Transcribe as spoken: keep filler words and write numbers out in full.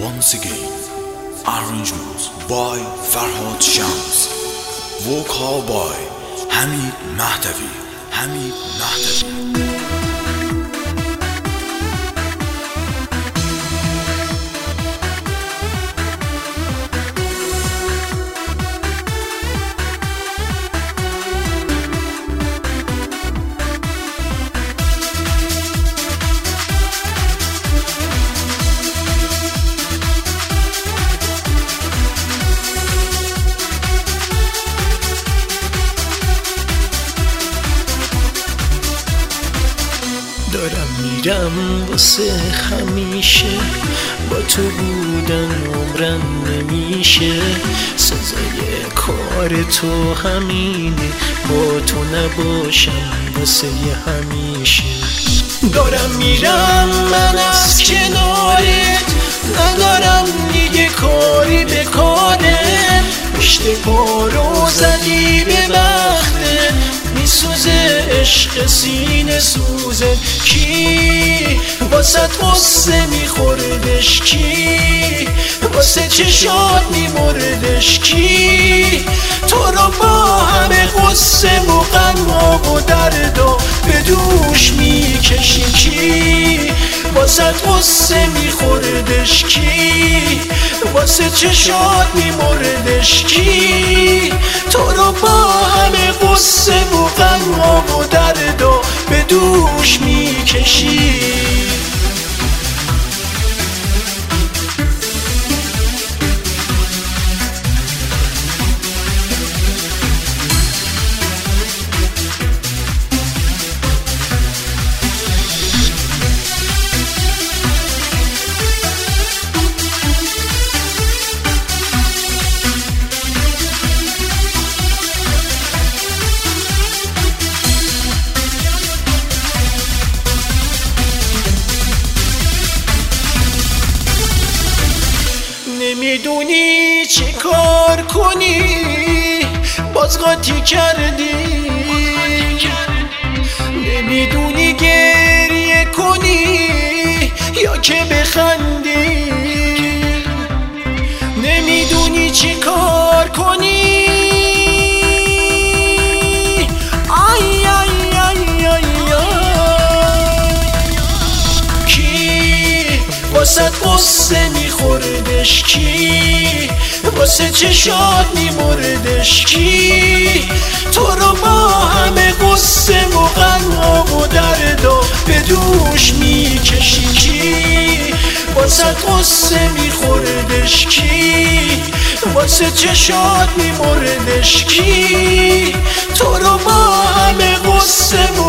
Once again, arrangements by Farhad Shams, vocal by Hamid Mahdavi. Hamid Mahdavi. دارم میرم واسه همیشه، با تو بودن عمرم نمیشه. سزای کار تو همینه، با تو نباشم واسه همیشه. دارم میرم من از کنارت، ندارم دیگه کاری به کارت. پشت پا رو زدی به بختت، میسوزه عشق سینه سوزه. کی واسه غصه میخوردش؟ کی واسه چشات میمردش؟ کی تو رو با همه غصه و غم و درد و به دوش میکشی؟ کی واسه غصه میخوردش؟ کی واسه چشات میمردش؟ کی تو رو با همه غصه و غم و درد و به دوش میکشی؟ نمیدونی چه کار کنی، باز قاطی کردی. نمیدونی گریه کنی یا که بخندی. نمیدونی چه کار کنی. آی آی آی آی آی. کی واسه غصه میخوردش؟ کی واسه چشات میمردش؟ کی تو رو با همه غصه و غم و درد و به دوش میکشی؟ کی واسه غصه میخوردش؟ کی واسه چشات میمردش؟ کی تو رو با همه غصه و